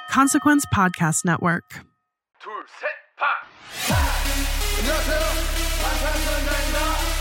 Consequence Podcast Network. 둘, 셋, 파! 안녕하세요. 마차선장입니다.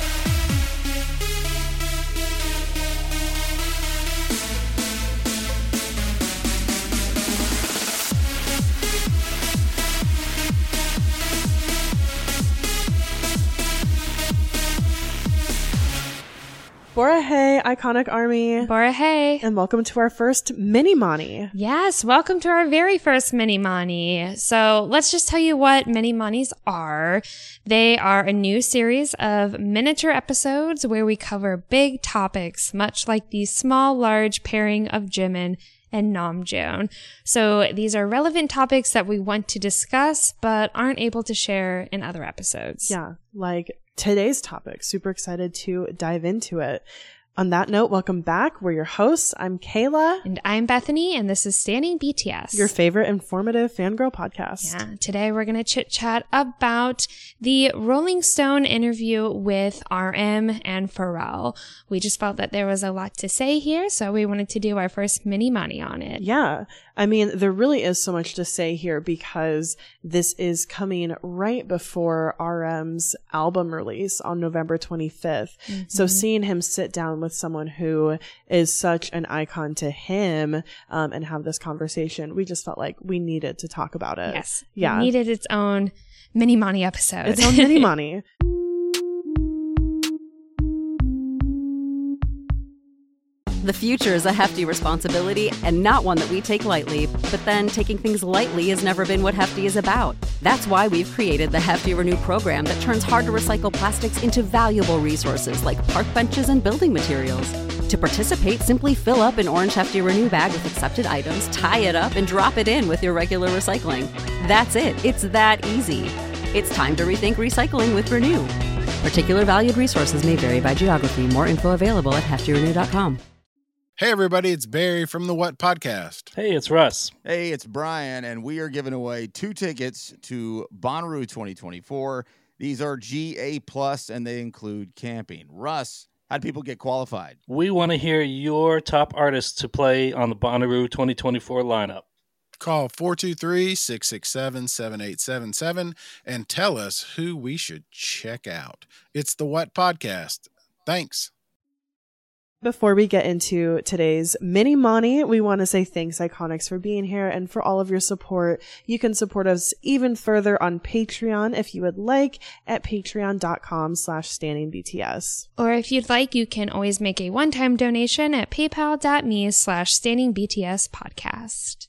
Bora hey, Iconic Army. Bora hey. And welcome to our first Mini Mani. Yes, welcome to our very first Mini Mani. So let's just tell you what Mini Manis are. They are a new series of miniature episodes where we cover big topics, much like the small, large pairing of Jimin and Namjoon. So these are relevant topics that we want to discuss, but aren't able to share in other episodes. Yeah, like today's topic. Super excited to dive into it. On that note, welcome back. We're your hosts. I'm Kayla. And I'm Bethany, and this is Standing BTS. Your favorite informative fangirl podcast. Yeah, today we're going to chit-chat about the Rolling Stone interview with RM and Pharrell. We just felt that there was a lot to say here, so we wanted to do our first Mini Mani on it. Yeah. I mean, there really is so much to say here because this is coming right before RM's album release on November 25th. Mm-hmm. So seeing him sit down with someone who is such an icon to him and have this conversation, we just felt like we needed to talk about it. Yes. Yeah. It needed its own Mini Mani episode. Its own Mini Mani. The future is a hefty responsibility and not one that we take lightly. But then taking things lightly has never been what Hefty is about. That's why we've created the Hefty Renew program that turns hard-to-recycle plastics into valuable resources like park benches and building materials. To participate, simply fill up an orange Hefty Renew bag with accepted items, tie it up, and drop it in with your regular recycling. That's it. It's that easy. It's time to rethink recycling with Renew. Particular valued resources may vary by geography. More info available at heftyrenew.com. Hey everybody, it's Barry from the What Podcast. Hey, it's Russ. Hey, it's Brian, and we are giving away 2 tickets to Bonnaroo 2024. These are GA+, and they include camping. Russ, how do people get qualified? We want to hear your top artists to play on the Bonnaroo 2024 lineup. Call 423-667-7877 and tell us who we should check out. It's the What Podcast. Thanks. Before we get into today's Mini Mani, we want to say thanks, Iconics, for being here and for all of your support. You can support us even further on Patreon if you would like at patreon.com/standingbts. Or if you'd like, you can always make a one-time donation at paypal.me/standingbtspodcast.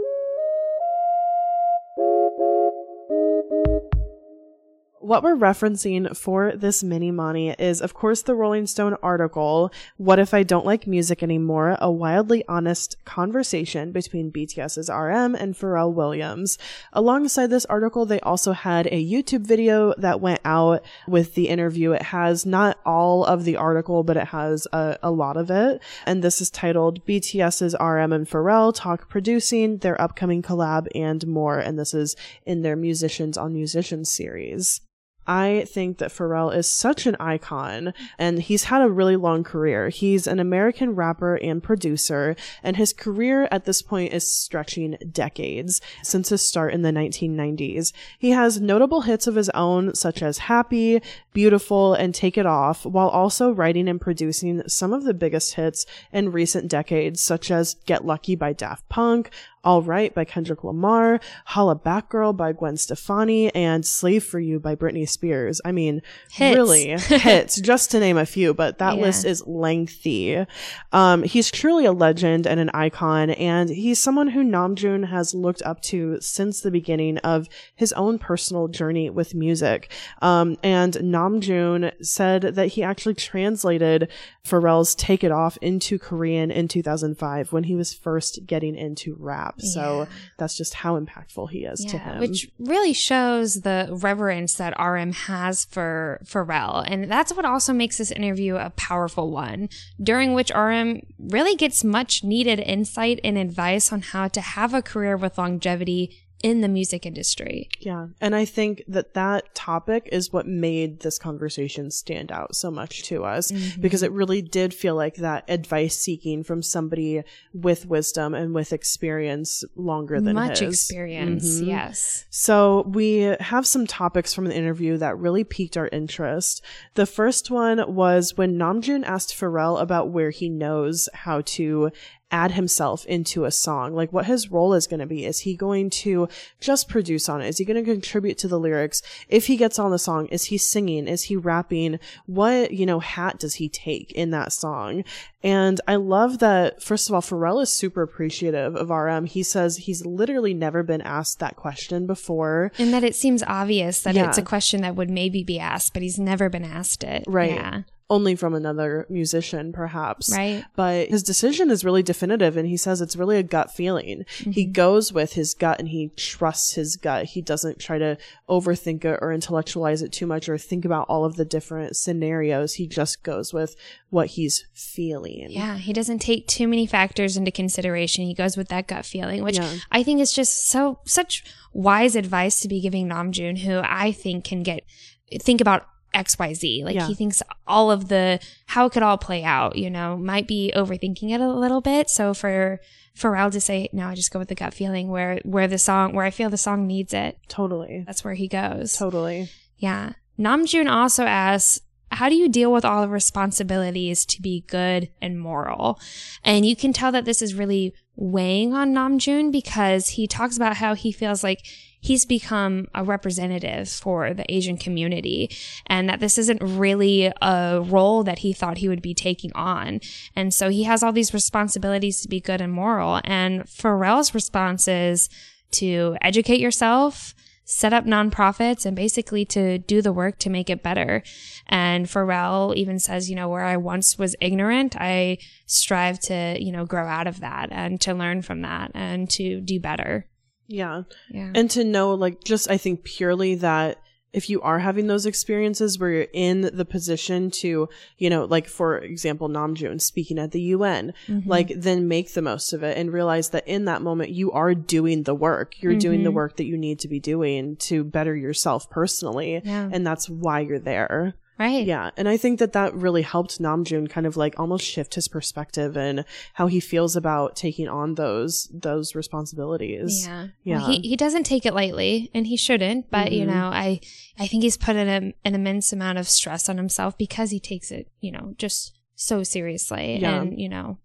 What we're referencing for this Mini Mani is, of course, the Rolling Stone article, What If I Don't Like Music Anymore? A wildly honest conversation between BTS's RM and Pharrell Williams. Alongside this article, they also had a YouTube video that went out with the interview. It has not all of the article, but it has a lot of it. And this is titled BTS's RM and Pharrell Talk Producing, Their Upcoming Collab, and More. And this is in their Musicians on Musicians series. I think that Pharrell is such an icon, and he's had a really long career. He's an American rapper and producer, and his career at this point is stretching decades since his start in the 1990s. He has notable hits of his own, such as Happy, Beautiful, and Take It Off, while also writing and producing some of the biggest hits in recent decades, such as Get Lucky by Daft Punk, All Right by Kendrick Lamar, Holla Back Girl by Gwen Stefani, and Slave for You by Britney Spears. I mean, hits. Really, hits, just to name a few, but that list is lengthy. He's truly a legend and an icon, and he's someone who Namjoon has looked up to since the beginning of his own personal journey with music. And Namjoon said that he actually translated Pharrell's Take It Off into Korean in 2005 when he was first getting into rap. So that's just how impactful he is to him. Which really shows the reverence that RM has for Pharrell. And that's what also makes this interview a powerful one, during which RM really gets much needed insight and advice on how to have a career with longevity in the music industry. Yeah. And I think that topic is what made this conversation stand out so much to us, because it really did feel like that advice seeking from somebody with wisdom and with experience longer than Much his. experience, yes. So we have some topics from the interview that really piqued our interest. The first one was when Namjoon asked Pharrell about where he knows how to add himself into a song, like what his role is going to be. Is he going to just produce on it? Is he going to contribute to the lyrics? If he gets on the song, is he singing? Is he rapping? What, hat does he take in that song? And I love that, first of all, Pharrell is super appreciative of RM. He says he's literally never been asked that question before. And that it seems obvious that Yeah. it's a question that would maybe be asked, but he's never been asked it. Right. Yeah. Only from another musician, perhaps. Right. But his decision is really definitive, and he says it's really a gut feeling. He goes with his gut and he trusts his gut. He doesn't try to overthink it or intellectualize it too much or think about all of the different scenarios. He just goes with what he's feeling. Yeah, he doesn't take too many factors into consideration. He goes with that gut feeling, which Yeah. I think is just such wise advice to be giving Namjoon, who I think can think about XYZ. Like Yeah. he thinks all of how it could all play out, might be overthinking it a little bit. So for Pharrell to say, no, I just go with the gut feeling where I feel the song needs it. Totally. That's where he goes. Totally. Yeah. Namjoon also asks, how do you deal with all the responsibilities to be good and moral? And you can tell that this is really weighing on Namjoon, because he talks about how he feels like he's become a representative for the Asian community, and that this isn't really a role that he thought he would be taking on. And so he has all these responsibilities to be good and moral. And Pharrell's response is to educate yourself, set up nonprofits, and basically to do the work to make it better. And Pharrell even says, where I once was ignorant, I strive to, grow out of that and to learn from that and to do better. Yeah. Yeah. And to know, I think purely that if you are having those experiences where you're in the position to, for example, Namjoon speaking at the UN, then make the most of it and realize that in that moment you are doing the work. You're doing the work that you need to be doing to better yourself personally. Yeah. And that's why you're there. Right. Yeah. And I think that really helped Namjoon kind of almost shift his perspective and how he feels about taking on those responsibilities. Yeah. Yeah. Well, he doesn't take it lightly, and he shouldn't, but I think he's put an immense amount of stress on himself because he takes it, just so seriously. Yeah. And,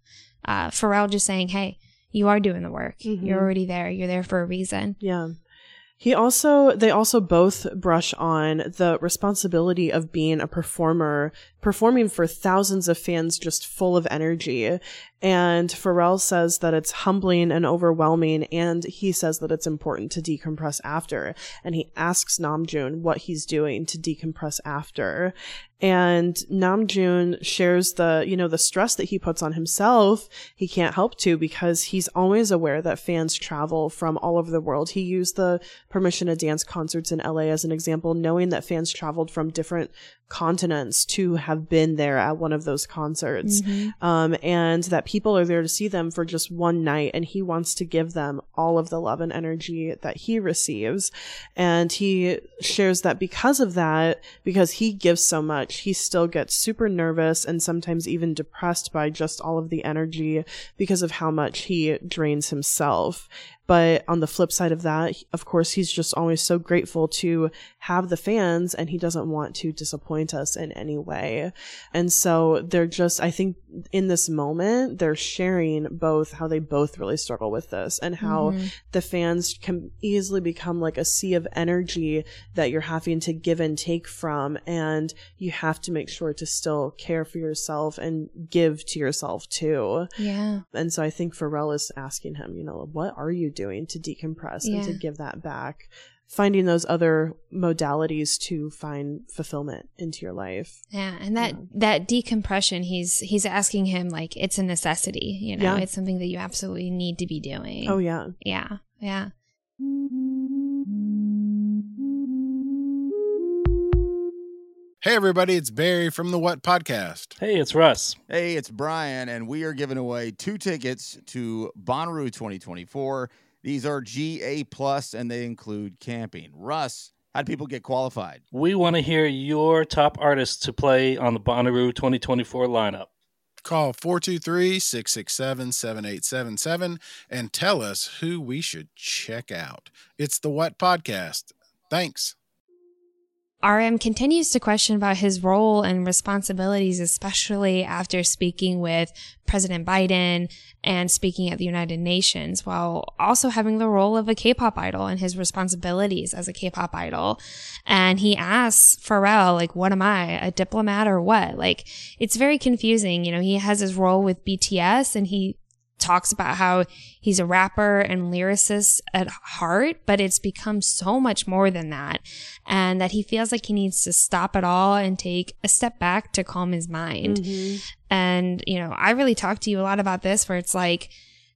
Pharrell just saying, hey, you are doing the work. You're already there. You're there for a reason. Yeah. They also both brush on the responsibility of being a performer, performing for thousands of fans just full of energy. And Pharrell says that it's humbling and overwhelming, and he says that it's important to decompress after. And he asks Namjoon what he's doing to decompress after. And Namjoon shares the stress that he puts on himself. He can't help to, because he's always aware that fans travel from all over the world. He used the Permission to Dance concerts in LA as an example, knowing that fans traveled from different continents to have been there at one of those concerts. And that people are there to see them for just one night, and he wants to give them all of the love and energy that he receives. And he shares that because he gives so much, he still gets super nervous and sometimes even depressed by just all of the energy because of how much he drains himself. But on the flip side of that, of course, he's just always so grateful to have the fans, and he doesn't want to disappoint us in any way. And so I think in this moment, they're sharing both how they both really struggle with this, and how the fans can easily become like a sea of energy that you're having to give and take from. And you have to make sure to still care for yourself and give to yourself too. Yeah. And so I think Pharrell is asking him, what are you doing to decompress and to give that back? Finding those other modalities to find fulfillment into your life. Yeah, and that decompression, he's asking him like it's a necessity, it's something that you absolutely need to be doing. Oh yeah. Yeah. Yeah. Hey everybody, it's Barry from the What Podcast. Hey, it's Russ. Hey, it's Brian, and we are giving away 2 tickets to Bonnaroo 2024. These are GA plus, and they include camping. Russ, how do people get qualified? We want to hear your top artists to play on the Bonnaroo 2024 lineup. Call 423-667-7877 and tell us who we should check out. It's the What Podcast. Thanks. RM continues to question about his role and responsibilities, especially after speaking with President Biden and speaking at the United Nations, while also having the role of a K-pop idol and his responsibilities as a K-pop idol. And he asks Pharrell, like, what am I, a diplomat or what? Like, it's very confusing. You know, he has his role with BTS and he talks about how he's a rapper and lyricist at heart, but it's become so much more than that. And that he feels like he needs to stop it all and take a step back to calm his mind. Mm-hmm. And, you know, I really talked to you a lot about this, where it's like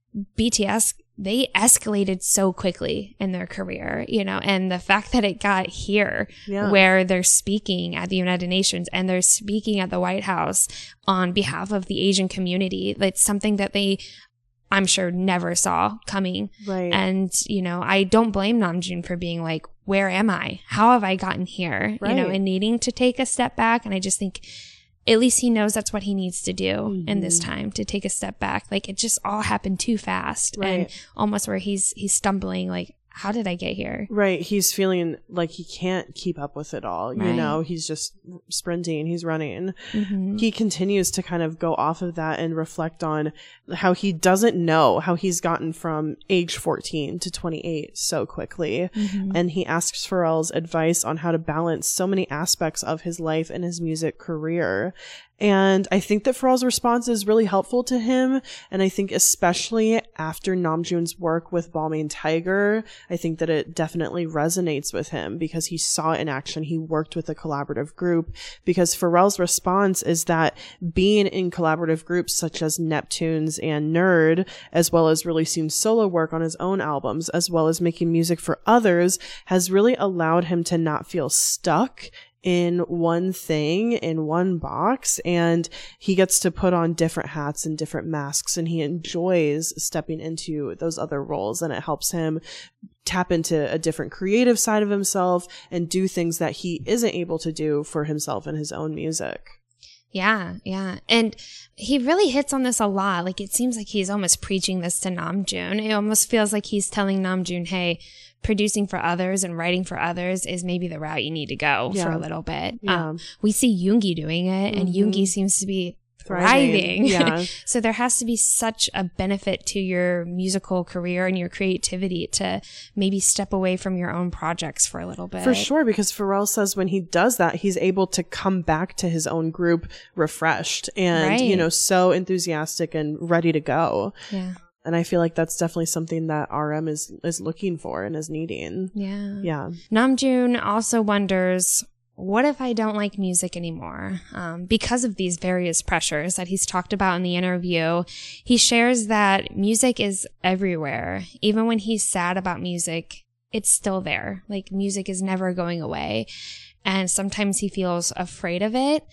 BTS, they escalated so quickly in their career, you know, and the fact that it got here where they're speaking at the United Nations and they're speaking at the White House on behalf of the Asian community, that's something that they, I'm sure, never saw coming. Right. And, you know, I don't blame Namjoon for being like, where am I? How have I gotten here? Right. You know, and needing to take a step back. And I just think at least he knows that's what he needs to do in this time, to take a step back. Like, it just all happened too fast. Right. And almost where he's stumbling, like, how did I get here? Right. He's feeling like he can't keep up with it all. Right. You know, he's just sprinting. He's running. Mm-hmm. He continues to kind of go off of that and reflect on how he doesn't know how he's gotten from age 14 to 28 so quickly. Mm-hmm. And he asks Pharrell's advice on how to balance so many aspects of his life and his music career. And I think that Pharrell's response is really helpful to him. And I think especially after Namjoon's work with Balmain Tiger, I think that it definitely resonates with him because he saw it in action. He worked with a collaborative group, because Pharrell's response is that being in collaborative groups such as Neptunes and Nerd, as well as releasing solo work on his own albums, as well as making music for others, has really allowed him to not feel stuck in one thing, in one box, and he gets to put on different hats and different masks, and he enjoys stepping into those other roles, and it helps him tap into a different creative side of himself and do things that he isn't able to do for himself in his own music. Yeah, yeah. And he really hits on this a lot. Like, it seems like he's almost preaching this to Namjoon. It almost feels like he's telling Namjoon, hey, producing for others and writing for others is maybe the route you need to go for a little bit. Yeah. We see Yoongi doing it, and Yoongi seems to be thriving. Yeah. So there has to be such a benefit to your musical career and your creativity to maybe step away from your own projects for a little bit. For sure, because Pharrell says when he does that, he's able to come back to his own group refreshed and, you know, so enthusiastic and ready to go. Yeah. And I feel like that's definitely something that RM is looking for and is needing. Yeah. Yeah. Namjoon also wonders, what if I don't like music anymore? Because of these various pressures that he's talked about in the interview, he shares that music is everywhere. Even when he's sad about music, it's still there. Like, music is never going away. And sometimes he feels afraid of it,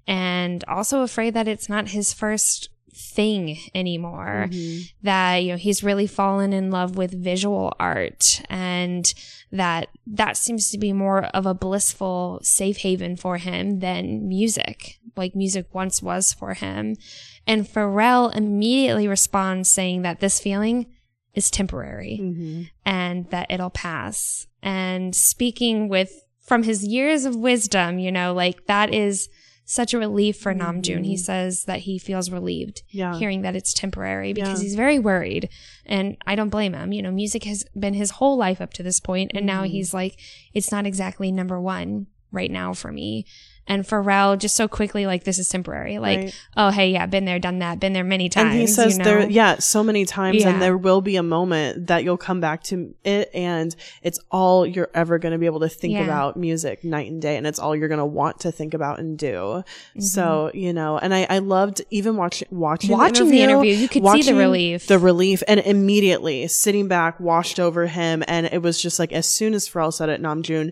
and also afraid that it's not his first thing anymore. That, you know, he's really fallen in love with visual art, and that seems to be more of a blissful safe haven for him than music, like music once was for him. And Pharrell immediately responds saying that this feeling is temporary and that it'll pass. And speaking from his years of wisdom, you know, like, that is such a relief for Namjoon. He says that he feels relieved hearing that it's temporary, because he's very worried. And I don't blame him. You know, music has been his whole life up to this point, and now he's like, it's not exactly number one right now for me. And Pharrell just so quickly, like, this is temporary. Like, oh, hey, yeah, been there, done that, been there many times. And he says you know? So many times, and there will be a moment that you'll come back to it, and it's all you're ever going to be able to think about music night and day, and it's all you're going to want to think about and do. So, you know, and I loved even watching the interview. You could see the relief. And immediately sitting back, washed over him, and it was just like, as soon as Pharrell said it, Namjoon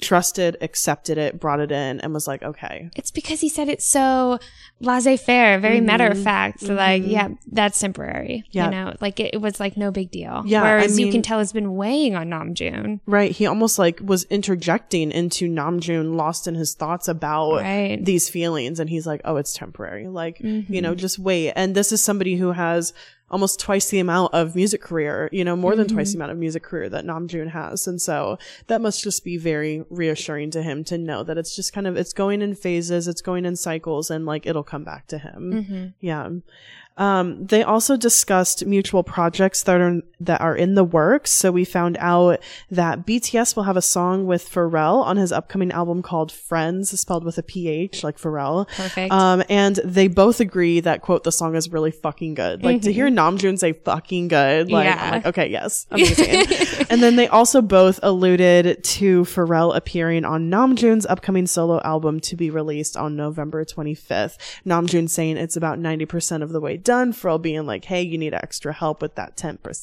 trusted, accepted it, brought it in, and was like, okay. It's because he said it so laissez-faire, very matter of fact. So like, yeah, that's temporary. Yeah. You know, like it was like no big deal. Yeah, Whereas I you mean- can tell it's been weighing on Namjoon. Right. He almost like was interjecting into Namjoon, lost in his thoughts about Right. these feelings. And he's like, oh, it's temporary. Like, you know, just wait. And this is somebody who has almost twice the amount of music career, you know, more than twice the amount of music career that Namjoon has. And so that must just be very reassuring to him to know that it's just kind of, it's going in phases, it's going in cycles, and like it'll come back to him. Yeah. They also discussed mutual projects that are in the works. So we found out that BTS will have a song with Pharrell on his upcoming album called Friends, spelled with a PH, like Pharrell. Perfect. And they both agree that, quote, the song is really fucking good. Like to hear Namjoon say fucking good, like, Yeah. I'm like, okay, yes, amazing. And then they also both alluded to Pharrell appearing on Namjoon's upcoming solo album to be released on November 25th. Namjoon saying it's about 90% of the way done. Pharrell being like, hey, you need extra help with that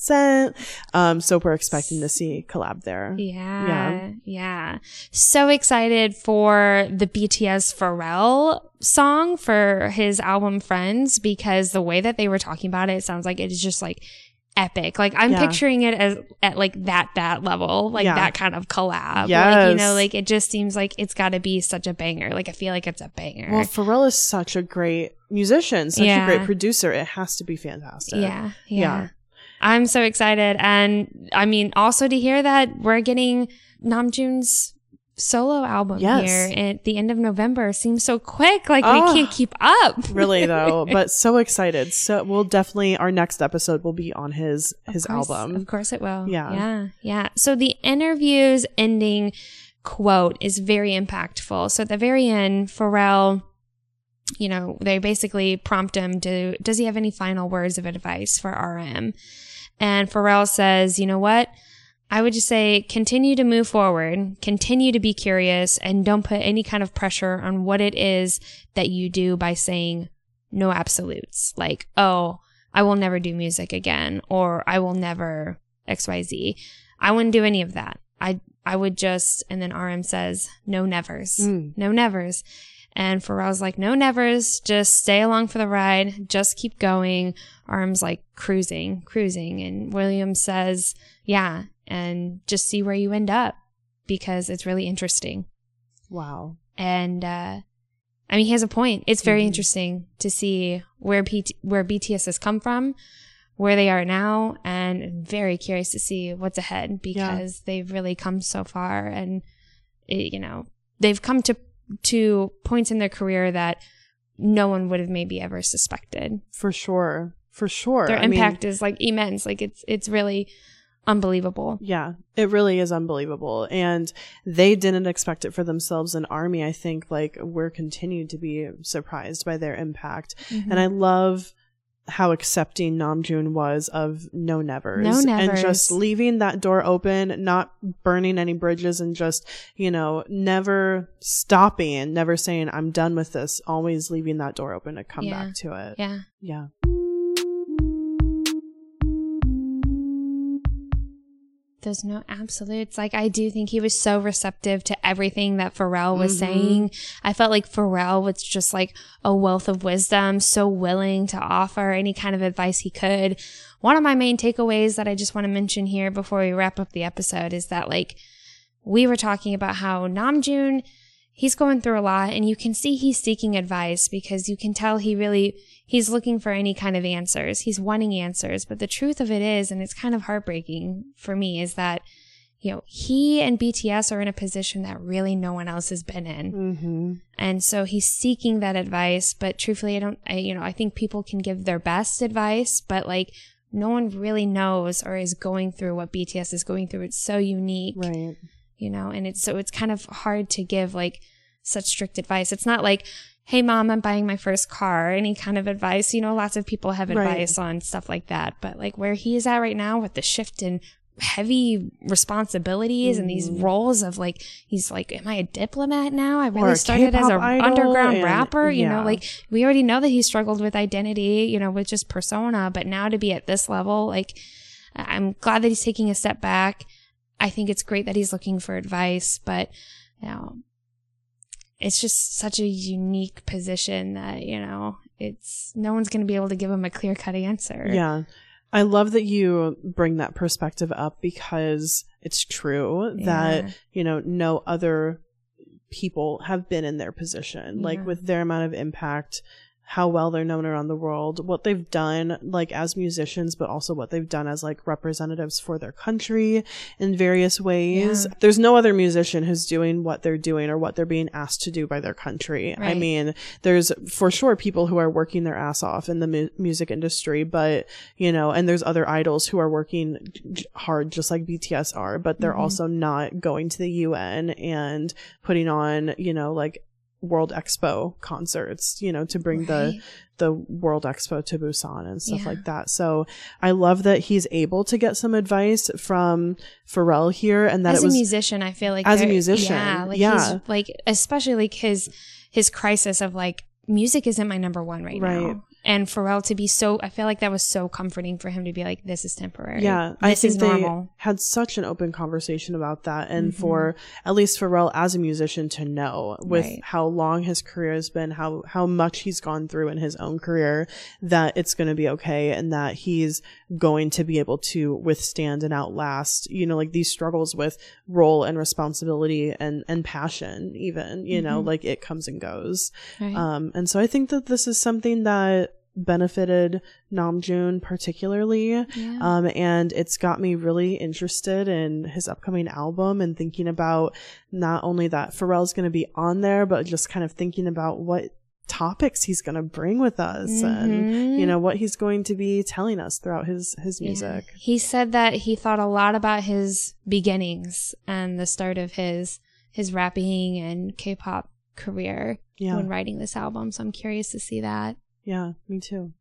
10%. So we're expecting to see collab there. Yeah. So excited for the BTS Pharrell song for his album Friends, because the way that they were talking about it sounds like it is just like epic. Like I'm picturing it as at like that level, like that kind of collab. Like, you know, like it just seems like it's got to be such a banger. Like I feel like it's a banger. Well, Pharrell is such a great musician, such a great producer. It has to be fantastic. Yeah. I'm so excited. And I mean, also to hear that we're getting Namjoon's solo album here at the end of November seems so quick. Like we can't keep up. Really though, but so excited. So we'll definitely, our next episode will be on his album. Of course it will. Yeah. Yeah. So the interview's ending quote is very impactful. So at the very end, Pharrell, you know, they basically prompt him to, does he have any final words of advice for RM? And Pharrell says, you know what? I would just say continue to move forward, continue to be curious, and don't put any kind of pressure on what it is that you do by saying no absolutes. Like, oh, I will never do music again, or I will never XYZ. I wouldn't do any of that. I would just, and then RM says, no nevers. No nevers. And Pharrell's like, no nevers, just stay along for the ride, just keep going. RM's like cruising. And William says, yeah, and just see where you end up, because it's really interesting. Wow. And I mean, he has a point. It's very interesting to see where BTS has come from, where they are now, and I'm very curious to see what's ahead, because they've really come so far, and you know, they've come to points in their career that no one would have maybe ever suspected. For sure. Their impact is like immense. Like it's really unbelievable. Yeah, it really is unbelievable. And they didn't expect it for themselves in ARMY. I think like we're continued to be surprised by their impact. And I love how accepting Namjoon was of no nevers. And just leaving that door open, not burning any bridges, and just, you know, never stopping, never saying I'm done with this, always leaving that door open to come back to it. Yeah. There's no absolutes. Like, I do think he was so receptive to everything that Pharrell was saying. I felt like Pharrell was just like a wealth of wisdom, so willing to offer any kind of advice he could. One of my main takeaways that I just want to mention here before we wrap up the episode is that, like, we were talking about how Namjoon, he's going through a lot, and you can see he's seeking advice, because you can tell he's looking for any kind of answers. He's wanting answers. But the truth of it is, and it's kind of heartbreaking for me, is that, you know, he and BTS are in a position that really no one else has been in. And so he's seeking that advice. But truthfully, I think people can give their best advice, but like no one really knows or is going through what BTS is going through. It's so unique. Right. You know, and it's kind of hard to give like such strict advice. It's not like, hey mom, I'm buying my first car, any kind of advice. You know, lots of people have advice on stuff like that, but like where he is at right now with the shift in heavy responsibilities and these roles of like, he's like, am I a diplomat now? I really started as an underground rapper, you know, like we already know that he struggled with identity, you know, with just persona, but now to be at this level, like I'm glad that he's taking a step back. I think it's great that he's looking for advice, but it's just such a unique position that, it's no one's going to be able to give him a clear-cut answer. Yeah. I love that you bring that perspective up because it's true that, no other people have been in their position, like with their amount of impact, how well they're known around the world, what they've done like as musicians, but also what they've done as like representatives for their country in various ways. Yeah. There's no other musician who's doing what they're doing or what they're being asked to do by their country. Right. I mean, there's for sure people who are working their ass off in the music industry, but and there's other idols who are working hard just like BTS are, but they're also not going to the UN and putting on, like World Expo concerts, to bring the World Expo to Busan and stuff like that. So I love that he's able to get some advice from Pharrell here, and that as a musician, I feel like as a musician, he's like, especially like his crisis of like, music isn't my number one right now. And Pharrell to be I feel like that was so comforting for him to be like, this is temporary. Yeah. I think they had such an open conversation about that. And for at least Pharrell as a musician to know with how long his career has been, how much he's gone through in his own career, that it's going to be okay. And that he's going to be able to withstand and outlast, like these struggles with role and responsibility and passion even, like it comes and goes. Right. And so I think that this is something that benefited Namjoon particularly. And it's got me really interested in his upcoming album and thinking about not only that Pharrell's going to be on there, but just kind of thinking about what topics he's going to bring with us and what he's going to be telling us throughout his music. He said that he thought a lot about his beginnings and the start of his rapping and K-pop career when writing this album, so I'm curious to see that. Yeah, me too.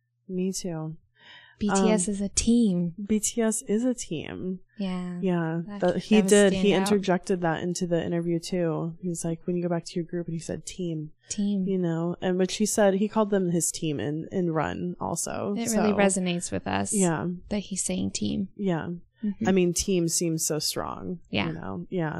BTS is a team. BTS is a team. Yeah. Yeah. He interjected that into the interview too. He's like, when you go back to your group, and he said team. And which he called them his team in Run also. It really resonates with us. Yeah. That he's saying team. Yeah. I mean, team seems so strong. Yeah. Yeah.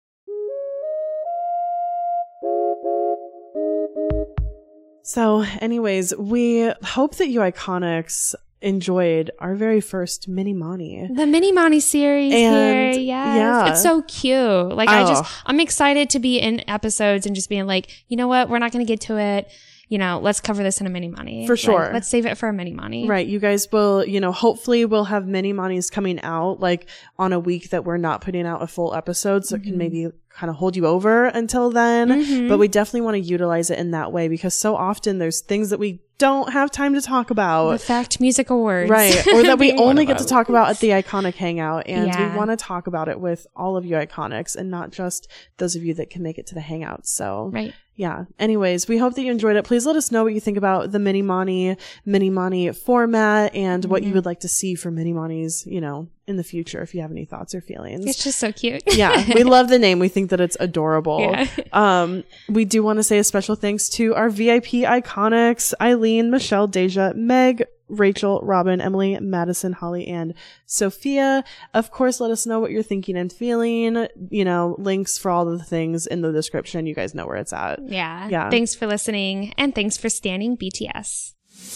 So anyways, we hope that you Iconics enjoyed our very first Mini Mani. The Mini Mani series here. Yes. Yeah. It's so cute. Like I'm excited to be in episodes and just being like, you know what? We're not going to get to it. Let's cover this in a Mini Mani. For sure. Let's save it for a Mini Mani. Right. You guys will, hopefully we'll have Mini Manis coming out like on a week that we're not putting out a full episode. So it can maybe kind of hold you over until then. But we definitely want to utilize it in that way because so often there's things that we don't have time to talk about. The Fact Music Awards. Right. Or that we only get to talk about at the Iconic Hangout. And we want to talk about it with all of you Iconics and not just those of you that can make it to the Hangout. So, right. Yeah. Anyways, we hope that you enjoyed it. Please let us know what you think about the Mini Mani format and what you would like to see for Mini Manis, in the future if you have any thoughts or feelings. It's just so cute. Yeah. We love the name. We think that it's adorable. Yeah. We do want to say a special thanks to our VIP Iconics, Eileen, Michelle, Deja, Meg, Rachel, Robin, Emily, Madison, Holly, and Sophia. Of course, let us know what you're thinking and feeling. Links for all the things in the description. You guys know where it's at. Yeah. Thanks for listening, and thanks for standing BTS.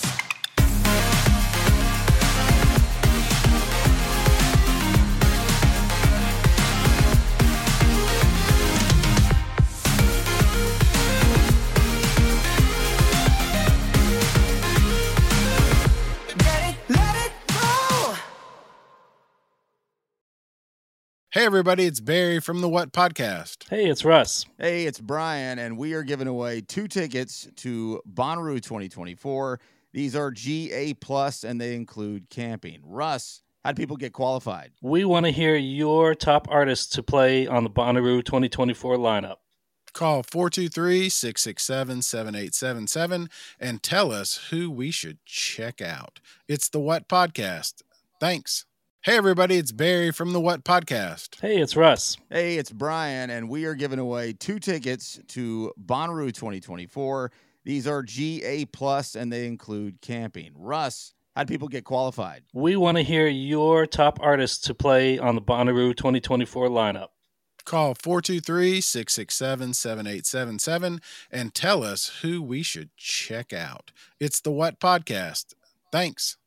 Hey, everybody, it's Barry from the What Podcast. Hey, it's Russ. Hey, it's Brian, and we are giving away 2 tickets to Bonnaroo 2024. These are GA+, and they include camping. Russ, how do people get qualified? We want to hear your top artists to play on the Bonnaroo 2024 lineup. Call 423-667-7877 and tell us who we should check out. It's the What Podcast. Thanks. Hey, everybody, it's Barry from the What Podcast. Hey, it's Russ. Hey, it's Brian, and we are giving away 2 tickets to Bonnaroo 2024. These are GA+, and they include camping. Russ, how do people get qualified? We want to hear your top artists to play on the Bonnaroo 2024 lineup. Call 423-667-7877 and tell us who we should check out. It's the What Podcast. Thanks.